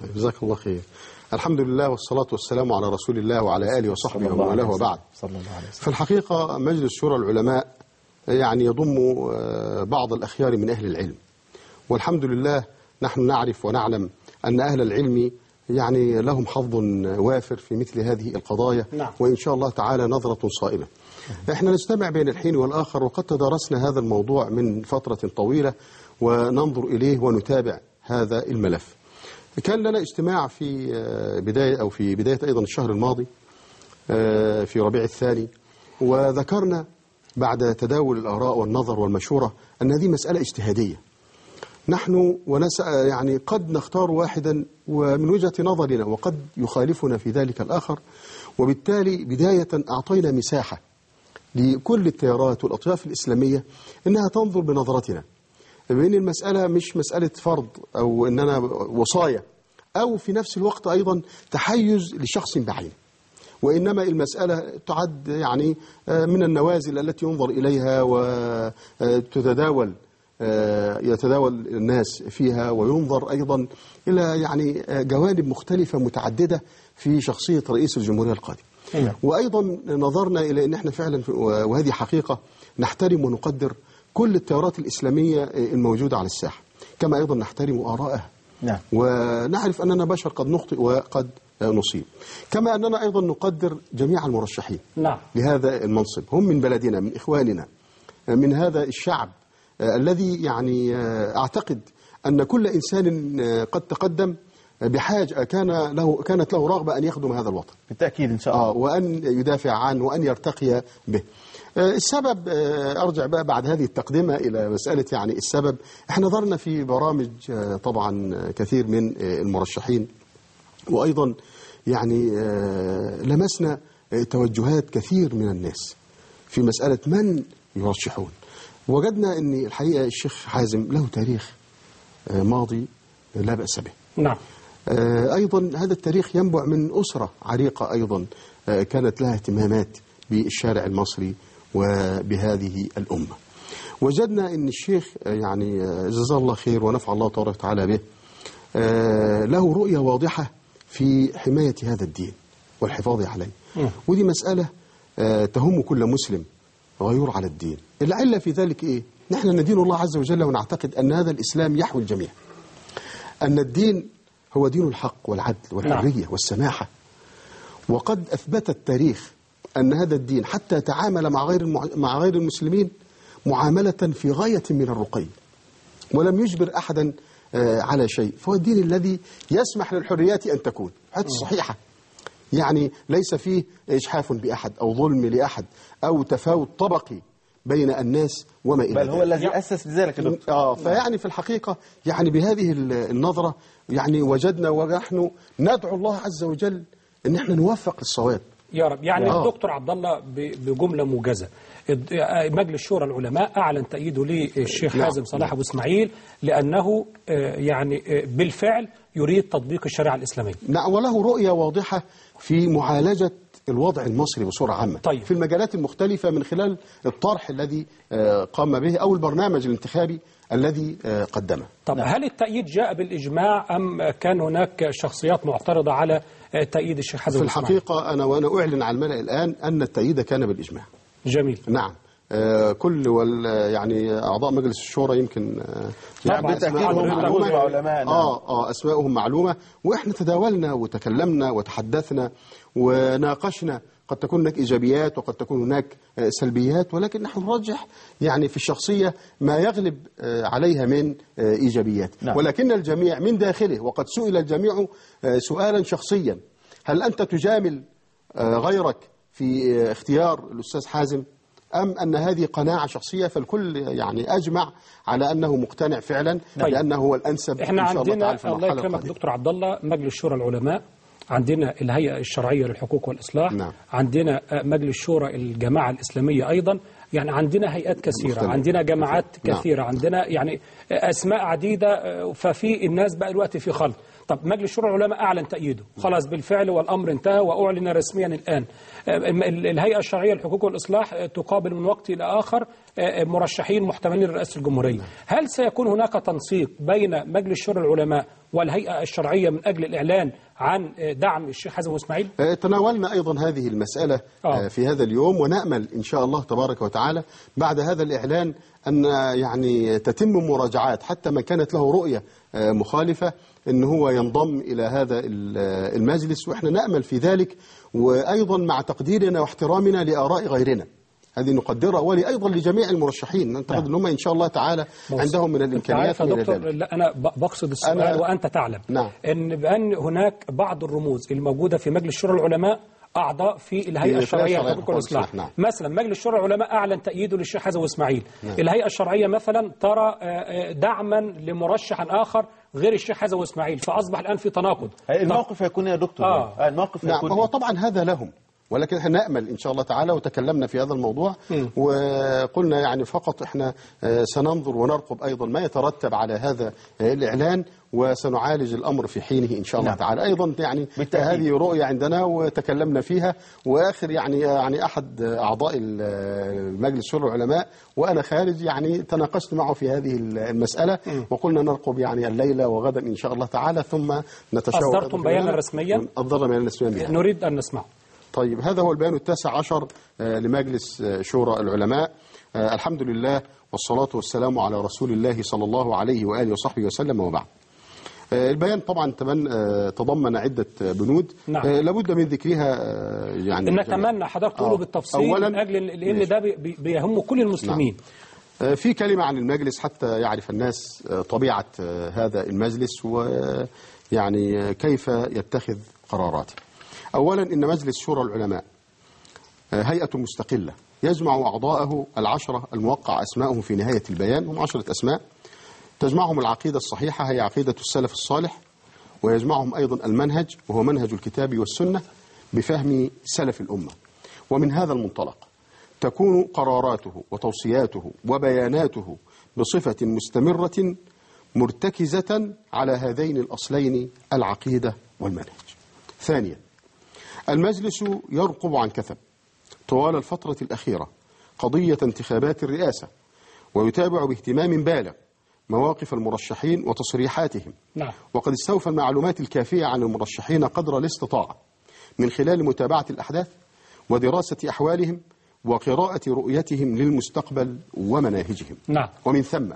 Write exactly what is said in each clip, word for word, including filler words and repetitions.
جزاك الله خير. الحمد لله والصلاة والسلام على رسول الله وعلى آله وصحبه ومن والاه وبعد. صلى الله عليه وسلم. في الحقيقة مجلس شورى العلماء يعني يضم بعض الأخيار من أهل العلم، والحمد لله نحن نعرف ونعلم أن أهل العلم يعني لهم حظ وافر في مثل هذه القضايا. نعم. وإن شاء الله تعالى نظرة صائمة. احنا نجتمع بين الحين والآخر، وقد تدارسنا هذا الموضوع من فترة طويلة وننظر إليه ونتابع هذا الملف. كان لنا اجتماع في بداية أو في بداية أيضا الشهر الماضي في ربيع الثاني، وذكرنا بعد تداول الآراء والنظر والمشورة أن هذه مسألة اجتهادية. نحن ونسأل يعني قد نختار واحدا ومن وجهة نظرنا، وقد يخالفنا في ذلك الآخر، وبالتالي بداية أعطينا مساحة لكل التيارات والأطياف الإسلامية أنها تنظر بنظرتنا، بأن المسألة مش مسألة فرض أو أننا وصاية أو في نفس الوقت أيضا تحيز لشخص بعينه، وإنما المسألة تعد يعني من النوازل التي ينظر إليها وتتداول يتداول الناس فيها، وينظر أيضا إلى يعني جوانب مختلفة متعددة في شخصية رئيس الجمهورية القادم. وأيضا نظرنا إلى أن احنا فعلا، وهذه حقيقة، نحترم ونقدر كل التيارات الإسلامية الموجودة على الساحة، كما أيضا نحترم آرائها. نعم. ونعرف أننا بشر قد نخطئ وقد نصيب، كما أننا أيضا نقدر جميع المرشحين. نعم. لهذا المنصب، هم من بلدنا، من إخواننا، من هذا الشعب الذي يعني أعتقد أن كل إنسان قد تقدم بحاجة كان له كانت له رغبة أن يخدم هذا الوطن بالتأكيد إن شاء الله. آه وأن يدافع عنه وأن يرتقي به. السبب، أرجع بقى بعد هذه التقدمة إلى مسألة يعني السبب. احنا نظرنا في برامج طبعا كثير من المرشحين، وأيضا يعني لمسنا توجهات كثير من الناس في مسألة من يرشحون. وجدنا أن الحقيقة الشيخ حازم له تاريخ ماضي لا بأس به. نعم. أيضا هذا التاريخ ينبع من أسرة عريقة أيضا كانت لها اهتمامات بالشارع المصري وبهذه الأمة. وجدنا أن الشيخ يعني جزاه الله خير ونفع الله تبارك وتعالى به له رؤية واضحة في حماية هذا الدين والحفاظ عليه. ودي مسألة تهم كل مسلم غيور على الدين. العلة في ذلك إيه؟ نحن ندين الله عز وجل، ونعتقد أن هذا الإسلام يحوي الجميع، أن الدين هو دين الحق والعدل والحرية والسماحة. وقد أثبت التاريخ أن هذا الدين حتى تعامل مع غير مع غير المسلمين معاملة في غاية من الرقي، ولم يجبر أحدا على شيء. فهو الدين الذي يسمح للحريات أن تكون حتى صحيحة، يعني ليس فيه إجحاف بأحد أو ظلم لأحد أو تفاوت طبقي بين الناس وما إلى ذلك. بل هو الذي أسس لذلك. آه فيعني في الحقيقة يعني بهذه النظرة يعني وجدنا، ونحن ندعو الله عز وجل أن احنا نوفق للصواب يا رب. يعني آه. الدكتور عبد الله بجملة موجزة، مجلس شورى العلماء أعلن تأييده للشيخ نعم. حازم صلاح أبو إسماعيل لأنه يعني بالفعل يريد تطبيق الشريعة الإسلامية. نعم، وله رؤية واضحة في معالجة الوضع المصري بصورة عامة. طيب. في المجالات المختلفة من خلال الطرح الذي قام به أو البرنامج الانتخابي الذي قدمه. طب نعم. هل التأييد جاء بالإجماع أم كان هناك شخصيات معترضة على تأييد الشيخ حازم؟ في الحقيقة أنا وأنا أعلن على الملأ الآن أن التأييد كان بالإجماع. جميل. نعم. آه كل وال يعني أعضاء مجلس الشورى يمكن آه يعني أسماءهم معلومة. آه آه أسماءهم معلومة، وإحنا تداولنا وتكلمنا وتحدثنا وناقشنا. قد تكون هناك إيجابيات وقد تكون هناك سلبيات، ولكن نحن نرجح يعني في الشخصية ما يغلب عليها من إيجابيات. نعم. ولكن الجميع من داخله، وقد سئل الجميع سؤالا شخصيا: هل أنت تجامل غيرك في اختيار الأستاذ حازم أم أن هذه قناعة شخصية؟ فالكل يعني أجمع على أنه مقتنع فعلا. طيب. لأنه هو الأنسب. إحنا عندنا الله يكرمك دكتور عبد الله مجلس شورى العلماء، عندنا الهيئة الشرعية للحقوق والإصلاح. نعم. عندنا مجلس شورى الجماعة الإسلامية أيضا، يعني عندنا هيئات كثيرة مختلف. عندنا جماعات مختلف. كثيرة. نعم. عندنا يعني أسماء عديدة، ففي الناس بقى الوقت في خلط. طب مجلس شورى العلماء أعلن تأييده خلاص بالفعل، والأمر انتهى وأعلن رسميا الآن. الهيئة الشرعية للحقوق والإصلاح تقابل من وقت إلى آخر مرشحين محتملين لرئاسة الجمهورية. هل سيكون هناك تنسيق بين مجلس شورى العلماء والهيئة الشرعية من أجل الإعلان عن دعم الشيخ حازم وإسماعيل؟ تناولنا أيضا هذه المسألة آه. في هذا اليوم، ونأمل إن شاء الله تبارك وتعالى بعد هذا الإعلان أن يعني تتم مراجعات حتى من كانت له رؤية مخالفة أن هو ينضم إلى هذا المجلس، وإحنا نأمل في ذلك، وأيضا مع تقديرنا واحترامنا لآراء غيرنا هذه نقدرها، ولي أيضا لجميع المرشحين نعتقد أن هم إن شاء الله تعالى عندهم من الإمكانيات. يا دكتور، لا أنا بقصد السؤال أنا وأنت تعلم نعم. أن بأن هناك بعض الرموز الموجودة في مجلس شورى العلماء أعضاء في الهيئة الشرعية للحقوق والإصلاح. نعم. مثلا مجلس شورى العلماء أعلن تأييده للشيخ حازم وإسماعيل. نعم. الهيئة الشرعية مثلا ترى دعما لمرشح آخر غير الشيخ حازم وإسماعيل، فأصبح الآن في تناقض. الموقف هيكون يا دكتور آه. الموقف نعم. هيكون هو طبعا هذا لهم، ولكن احنا نأمل إن شاء الله تعالى، وتكلمنا في هذا الموضوع م. وقلنا يعني فقط احنا سننظر ونرقب أيضا ما يترتب على هذا الإعلان، وسنعالج الأمر في حينه إن شاء الله نعم. تعالى. أيضا يعني بالتأكيد. هذه رؤية عندنا وتكلمنا فيها، وآخر يعني يعني أحد أعضاء المجلس شورى العلماء وأنا خارج يعني تناقشت معه في هذه المسألة م. وقلنا نرقب يعني الليلة وغدا إن شاء الله تعالى، ثم نتشاور. أصدرتم بيانا رسميا؟ أصدرنا بيانا رسميا. نريد أن نسمعه. طيب، هذا هو البيان التاسع عشر لمجلس شورى العلماء. الحمد لله والصلاة والسلام على رسول الله صلى الله عليه وآله وصحبه وسلم، وبعد. البيان طبعا تضمن عدة بنود. نعم. لابد من ذكرها يعني نتمنى حضرتك تقولوا بالتفصيل من أجل لأن ده بيهم كل المسلمين. نعم. في كلمة عن المجلس حتى يعرف الناس طبيعة هذا المجلس ويعني كيف يتخذ قراراته. أولا، إن مجلس شورى العلماء هيئة مستقلة يجمع أعضاءه العشرة الموقع أسمائهم في نهاية البيان، هم عشرة أسماء تجمعهم العقيدة الصحيحة هي عقيدة السلف الصالح، ويجمعهم أيضا المنهج وهو منهج الكتاب والسنة بفهم سلف الأمة. ومن هذا المنطلق تكون قراراته وتوصياته وبياناته بصفة مستمرة مرتكزة على هذين الأصلين العقيدة والمنهج. ثانيا، المجلس يرقب عن كثب طوال الفترة الأخيرة قضية انتخابات الرئاسة، ويتابع باهتمام بالغ مواقف المرشحين وتصريحاتهم. نعم. وقد استوفى المعلومات الكافية عن المرشحين قدر الاستطاعة من خلال متابعة الأحداث ودراسة أحوالهم وقراءة رؤيتهم للمستقبل ومناهجهم. نعم. ومن ثم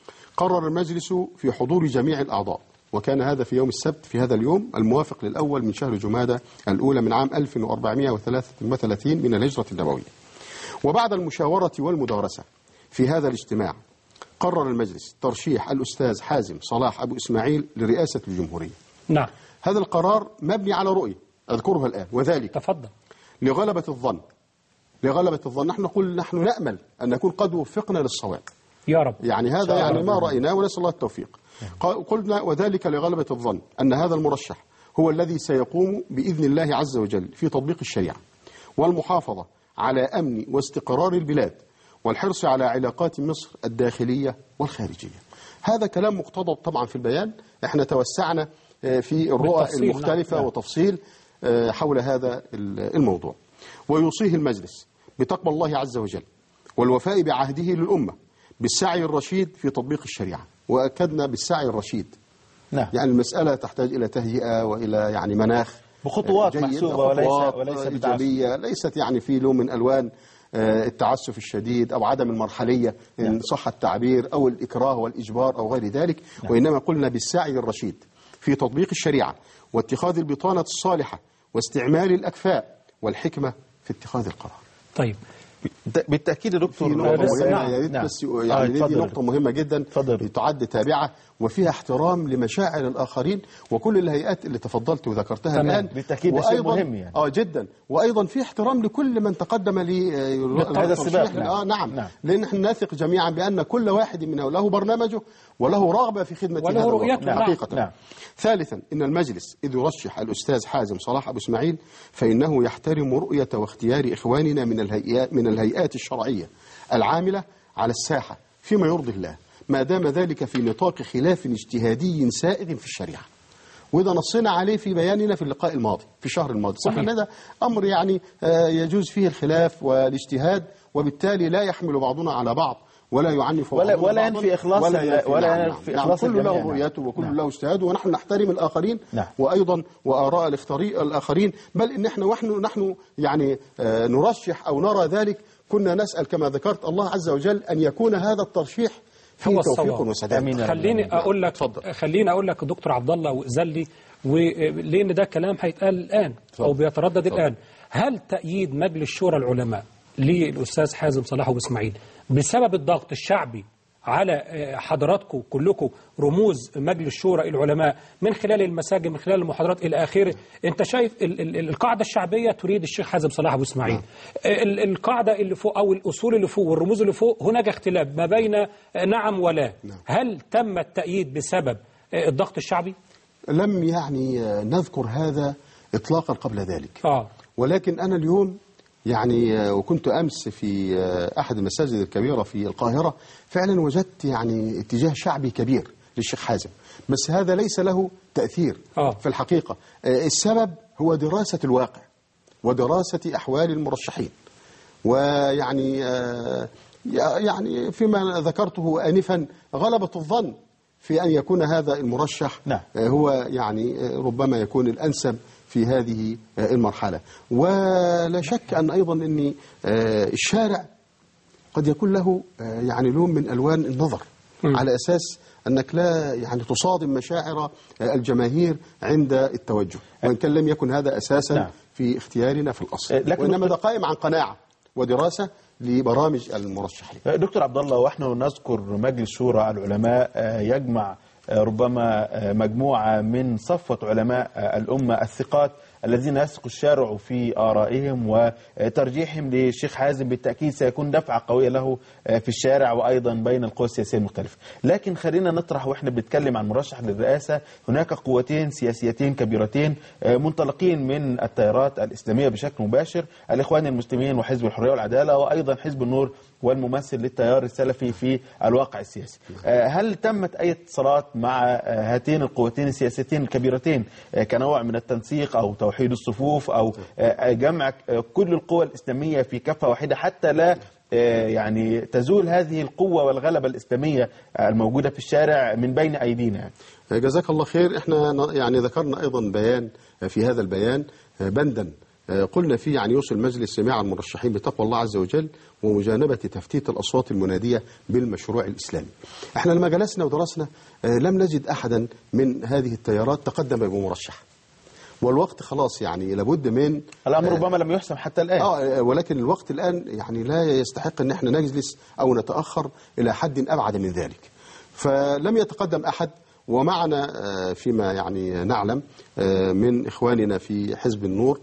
قرر المجلس في حضور جميع الأعضاء، وكان هذا في يوم السبت في هذا اليوم الموافق للأول من شهر جمادى الأولى من عام ألف وأربعمائة وثلاثة وثلاثين من الهجرة النبوية. وبعد المشاورة والمدارسة في هذا الاجتماع قرر المجلس ترشيح الأستاذ حازم صلاح أبو إسماعيل لرئاسة الجمهورية. نعم. هذا القرار مبني على رؤية أذكرها الآن، وذلك تفضل. لغلبة الظن لغلبة الظن نحن نقول نحن نأمل أن نكون قد وفقنا للصواب يا رب. يعني هذا يعني ما رأيناه ونسأل الله التوفيق. قلنا وذلك لغلبة الظن أن هذا المرشح هو الذي سيقوم بإذن الله عز وجل في تطبيق الشريعة والمحافظة على أمن واستقرار البلاد والحرص على علاقات مصر الداخلية والخارجية. هذا كلام مقتضب طبعا في البيان، احنا توسعنا في الرؤى المختلفة نعم. وتفصيل حول هذا الموضوع. ويوصيه المجلس بتقوى الله عز وجل والوفاء بعهده للأمة بالسعي الرشيد في تطبيق الشريعة، وأكدنا بالسعي الرشيد. نعم. يعني المسألة تحتاج إلى تهيئة وإلى يعني مناخ بخطوات محسوبة وليس وليس إيجابية، ليست يعني في لون من ألوان التعسف الشديد أو عدم المرحلية إن صح التعبير أو الإكراه والإجبار أو غير ذلك. نعم. وإنما قلنا بالسعي الرشيد في تطبيق الشريعة واتخاذ البطانة الصالحة واستعمال الأكفاء والحكمة في اتخاذ القرار. طيب، بالتأكيد يا دكتور يا ريت بس يعني دي نقطة مهمة جدا تعد تابعة وفيها احترام لمشاعر الآخرين وكل الهيئات اللي تفضلت وذكرتها الآن. بالتأكيد ده شيء مهم يعني. اه جدا، وأيضا في احترام لكل من تقدم لي هذا السباق. نعم. آه نعم. نعم لأن احنا نثق جميعا بأن كل واحد منه له برنامجه وله رغبة في خدمة وله هذا رؤيته حقيقة. نعم. ثالثا، إن المجلس إذ يرشح الأستاذ حازم صلاح أبو إسماعيل فإنه يحترم رؤية واختيار إخواننا من الهيئات من الهيئات الشرعية العاملة على الساحة فيما يرضي الله، ما دام ذلك في نطاق خلاف اجتهادي سائغ في الشريعة. وإذا نصينا عليه في بياننا في اللقاء الماضي في الشهر الماضي. صحيح. هذا أمر يعني يجوز فيه الخلاف والاجتهاد، وبالتالي لا يحمل بعضنا على بعض، ولا يعنف ولا بعضهم ولا بعضاً، ينفي إخلاص ولا ال- ينفي ولا نعم ينفي نعم إخلاص كل له الجميع. رؤيته وكل نعم. له اجتهاده، ونحن نحترم الآخرين نعم. وأيضا وآراء الاختاري- الآخرين، بل إن احنا ونحن نحن يعني آه، نرشح أو نرى ذلك، كنا نسأل كما ذكرت الله عز وجل أن يكون هذا الترشيح فيه هو توفيق الصواب. وسداد. آمين. خليني اقول لك اتفضل. خليني اقول لك دكتور عبد الله وزلي، ولان ده كلام هيتقال الان او بيتردد الان. هل تأييد مجلس شورى العلماء للاستاذ حازم صلاح ابو اسماعيل بسبب الضغط الشعبي على حضراتكم كلكم رموز مجلس شورى العلماء من خلال المساجد، من خلال المحاضرات الى اخره، انت شايف ال ال القاعده الشعبيه تريد الشيخ حازم صلاح ابو اسماعيل، ال القاعده اللي فوق او الاصول اللي فوق والرموز اللي فوق هناك اختلاف ما بين نعم ولا. هل تم التأييد بسبب الضغط الشعبي؟ لم يعني نذكر هذا إطلاقا قبل ذلك. اه ولكن أنا اليوم يعني وكنت أمس في أحد المساجد الكبيرة في القاهرة، فعلا وجدت يعني اتجاه شعبي كبير للشيخ حازم، بس هذا ليس له تأثير آه. في الحقيقة. السبب هو دراسة الواقع ودراسة أحوال المرشحين، ويعني يعني فيما ذكرته آنفا غلبة الظن في أن يكون هذا المرشح نعم. هو يعني ربما يكون الأنسب في هذه المرحلة. ولا شك أن أيضا أن الشارع قد يكون له يعني لون من ألوان النظر، م. على أساس أنك لا يعني تصادم مشاعر الجماهير عند التوجه، وإن كان لم يكن هذا أساسا نعم. في اختيارنا في الأصل، وإنما ده قائم عن قناعة ودراسة لبرامج المرشحين. دكتور عبد الله، ونحن نذكر مجلس شورى العلماء يجمع ربما مجموعة من صفوة علماء الأمة الثقات الذين يثق الشارع في آرائهم، وترجيحهم للشيخ حازم بالتأكيد سيكون دفعة قوية له في الشارع وأيضا بين القوى السياسية المختلفة. لكن خلينا نطرح وإحنا بنتكلم عن مرشح للرئاسة، هناك قوتين سياسيتين كبيرتين منطلقين من التيارات الإسلامية بشكل مباشر، الإخوان المسلمين وحزب الحرية والعدالة، وأيضا حزب النور والممثل للتيار السلفي في الواقع السياسي. هل تمت أي اتصالات مع هاتين القوتين السياسيتين الكبيرتين كنوع من التنسيق أو توحيد الصفوف أو جمع كل القوى الإسلامية في كفة واحدة حتى لا يعني تزول هذه القوة والغلبة الإسلامية الموجودة في الشارع من بين أيدينا؟ جزاك الله خير. احنا يعني ذكرنا أيضا بيان، في هذا البيان بندا قلنا فيه يعني يوصل المجلس جميع المرشحين بتقوى الله عز وجل ومجانبة تفتيت الأصوات المنادية بالمشروع الإسلامي. احنا لما جلسنا ودرسنا لم نجد أحدا من هذه التيارات تقدم بمرشح، والوقت خلاص يعني لابد من الأمر ربما لم يحسم حتى الآن. آه ولكن الوقت الآن يعني لا يستحق أن احنا نجلس أو نتأخر إلى حد أبعد من ذلك. فلم يتقدم أحد، ومعنا فيما يعني نعلم من إخواننا في حزب النور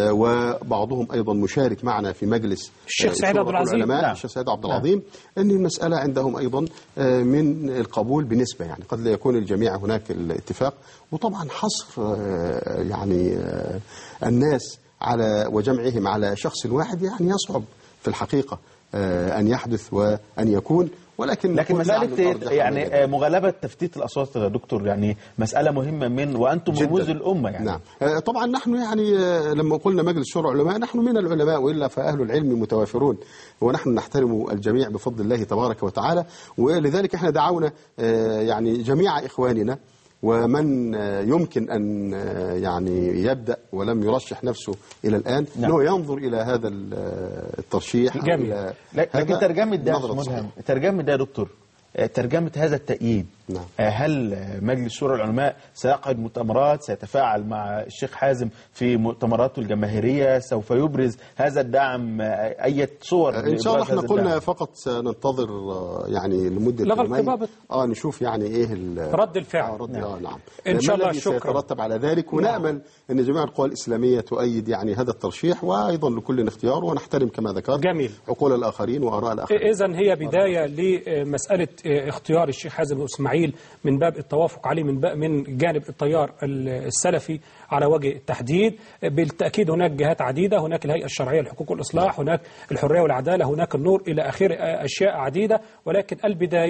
وبعضهم أيضا مشارك معنا في مجلس الشيخ سعيد عبد العظيم. نعم. الشيخ سعيد عبد العظيم أن المسألة عندهم أيضا من القبول بنسبة، يعني قد لا يكون الجميع هناك الاتفاق. وطبعا حصر يعني الناس على وجمعهم على شخص واحد يعني يصعب في الحقيقة أن يحدث وأن يكون، ولكن لكن مسألة يعني مغالبة تفتيت الأصوات يا دكتور يعني مسألة مهمة من وأنتم رموز الأمة يعني. نعم. طبعا نحن يعني لما قلنا مجلس شورى العلماء نحن من العلماء، وإلا فأهل العلم متوافرون، ونحن نحترم الجميع بفضل الله تبارك وتعالى. ولذلك احنا دعونا يعني جميع إخواننا ومن يمكن أن يعني يبدأ ولم يرشح نفسه إلى الآن نعم. أنه ينظر إلى هذا الترشيح. جميل. لكن ترجمة ده مهم، ترجمة ده يا دكتور، ترجمة هذا التأييد نعم. هل مجلس شورى العلماء سيعقد مؤتمرات، سيتفاعل مع الشيخ حازم في مؤتمراته الجماهيرية، سوف يبرز هذا الدعم أي صور؟ إن شاء الله احنا قلنا فقط سننتظر يعني لمدة يومين اه نشوف يعني ايه رد الفعل. آه رد نعم. آه نعم. إن شاء الله شكرا. سيترتب على ذلك، ونأمل نعم. أن جميع القوى الإسلامية تؤيد يعني هذا الترشيح، وأيضا لكل اختيار، ونحترم كما ذكرت جميل عقول الآخرين وآراء الآخرين. إذن هي بداية لمسألة اختيار الشيخ حازم إسماعيل من باب التوافق عليه من باب من جانب التيار السلفي على وجه التحديد. بالتأكيد هناك جهات عديدة، هناك الهيئة الشرعية للحقوق والإصلاح، هناك الحرية والعدالة، هناك النور، إلى آخر أشياء عديدة، ولكن البداية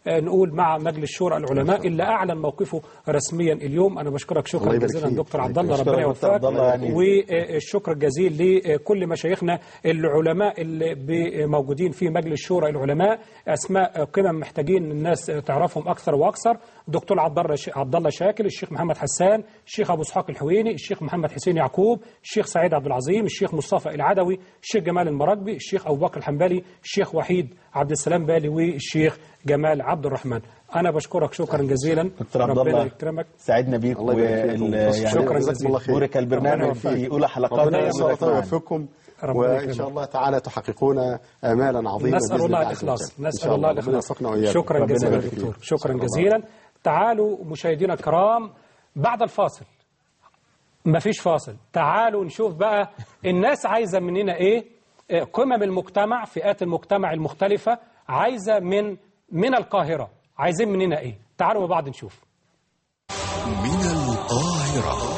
نقول مع مجلس شورى العلماء اللي أعلن موقفه رسميا اليوم. أنا بشكرك شكرا جزيلا دكتور عبد الله، ربنا يوفقك، والشكر الجزيل لكل مشايخنا العلماء اللي موجودين في مجلس شورى العلماء، أسماء قمم محتاجين الناس تعرفهم أكثر وأكثر. دكتور عبد الله شاكر، الشيخ محمد حسان، الشيخ أبو اسحاق الحويني، الشيخ محمد حسين يعقوب، الشيخ سعيد عبد العظيم، الشيخ مصطفى العدوي، الشيخ جمال المراكبي، الشيخ أبو بكر الحنبلي، الشيخ وحيد عبد السلام بالي، والشيخ جمال عبد الرحمن. أنا بشكرك شكرا جزيلا، ربنا يكرمك، سعدنا بيك، شكرا جزيلا. بورك البرنامج في أولى حلقات، ويوفقكم، وإن شاء الله تعالى تحققون آمالا عظيمة. نسأل الله الإخلاص، نسأل الله الإخلاص. شكرا جزيلا دكتور، شكرا جزيلا. تعالوا مشاهدينا الكرام بعد الفاصل، مفيش فاصل، تعالوا نشوف بقى الناس عايزة مننا إيه. قمم المجتمع، فئات المجتمع المختلفة عايزة من من القاهرة، عايزين مننا إيه؟ تعالوا مع بعض نشوف. من القاهرة